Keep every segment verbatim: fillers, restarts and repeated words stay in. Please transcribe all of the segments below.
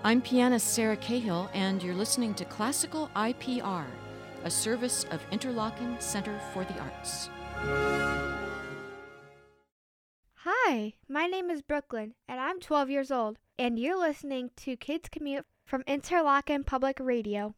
I'm pianist Sarah Cahill, and you're listening to Classical I P R, a service of Interlochen Center for the Arts. Hi, my name is Brooklyn, and I'm twelve years old, and you're listening to Kids Commute from Interlochen Public Radio.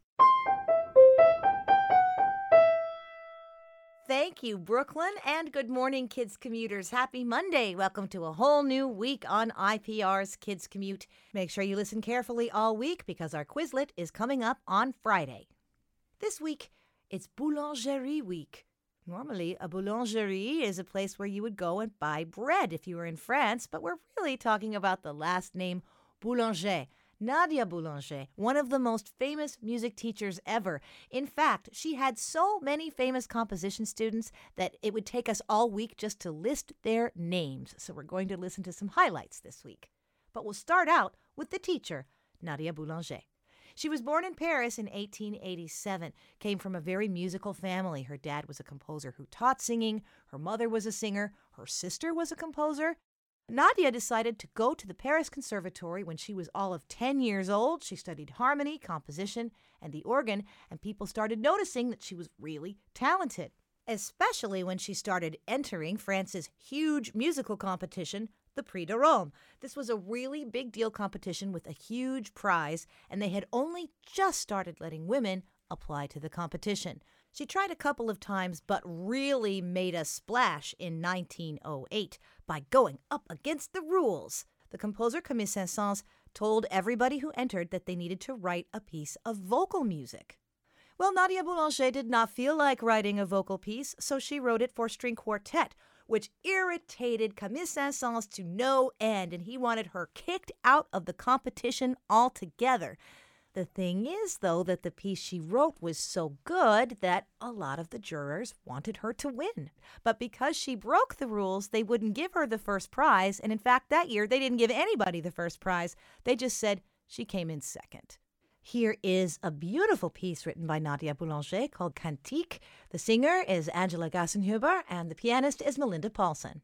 Thank you, Brooklyn, and good morning, Kids Commuters. Happy Monday. Welcome to a whole new week on I P R's Kids Commute. Make sure you listen carefully all week because our Quizlet is coming up on Friday. This week, it's Boulangerie Week. Normally, a boulangerie is a place where you would go and buy bread if you were in France, but we're really talking about the last name Boulanger. Nadia Boulanger, one of the most famous music teachers ever. In fact, she had so many famous composition students that it would take us all week just to list their names. So we're going to listen to some highlights this week. But we'll start out with the teacher, Nadia Boulanger. She was born in Paris in eighteen eighty-seven, came from a very musical family. Her dad was a composer who taught singing, her mother was a singer, her sister was a composer. Nadia decided to go to the Paris Conservatory when she was all of ten years old. She studied harmony, composition, and the organ, and people started noticing that she was really talented, especially when she started entering France's huge musical competition, the Prix de Rome. This was a really big deal competition with a huge prize, and they had only just started letting women apply to the competition. She tried a couple of times, but really made a splash in nineteen oh eight by going up against the rules. The composer Camille Saint-Saëns told everybody who entered that they needed to write a piece of vocal music. Well, Nadia Boulanger did not feel like writing a vocal piece, so she wrote it for string quartet, which irritated Camille Saint-Saëns to no end, and he wanted her kicked out of the competition altogether. The thing is, though, that the piece she wrote was so good that a lot of the jurors wanted her to win. But because she broke the rules, they wouldn't give her the first prize. And in fact, that year, they didn't give anybody the first prize. They just said she came in second. Here is a beautiful piece written by Nadia Boulanger called Cantique. The singer is Angela Gassenhuber, and the pianist is Melinda Paulson.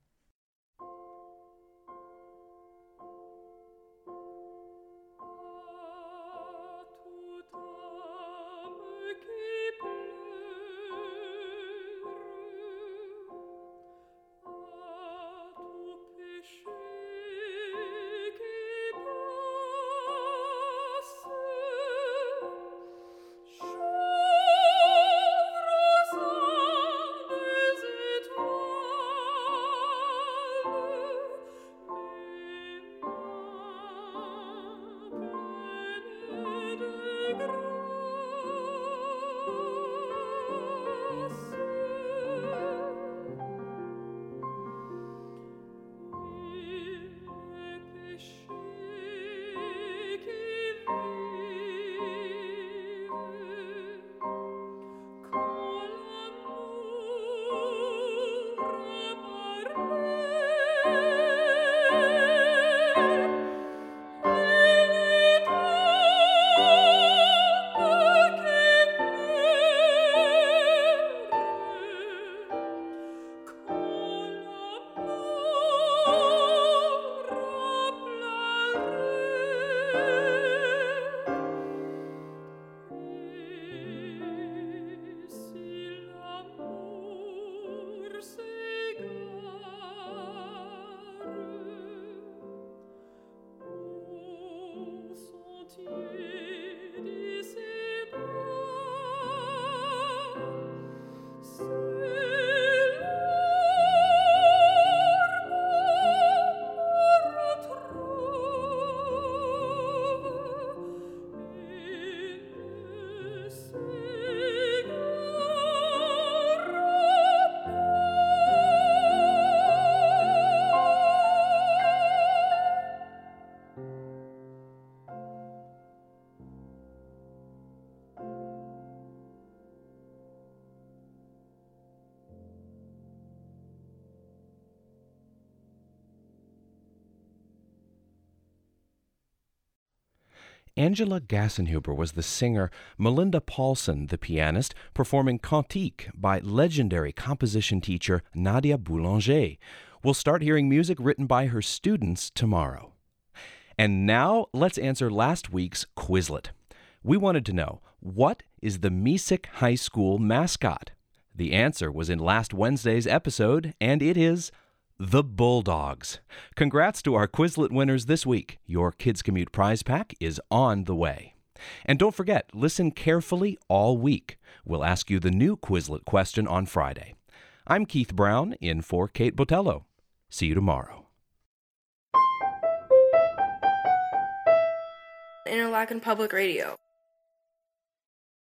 Angela Gassenhuber was the singer, Melinda Paulson the pianist, performing Cantique by legendary composition teacher Nadia Boulanger. We'll start hearing music written by her students tomorrow. And now let's answer last week's Quizlet. We wanted to know, what is the Mesik High School mascot? The answer was in last Wednesday's episode, and it is the Bulldogs. Congrats to our Quizlet winners this week. Your Kids Commute prize pack is on the way. And don't forget, listen carefully all week. We'll ask you the new Quizlet question on Friday. I'm Keith Brown, in for Kate Botello. See you tomorrow. Interlaken Public Radio.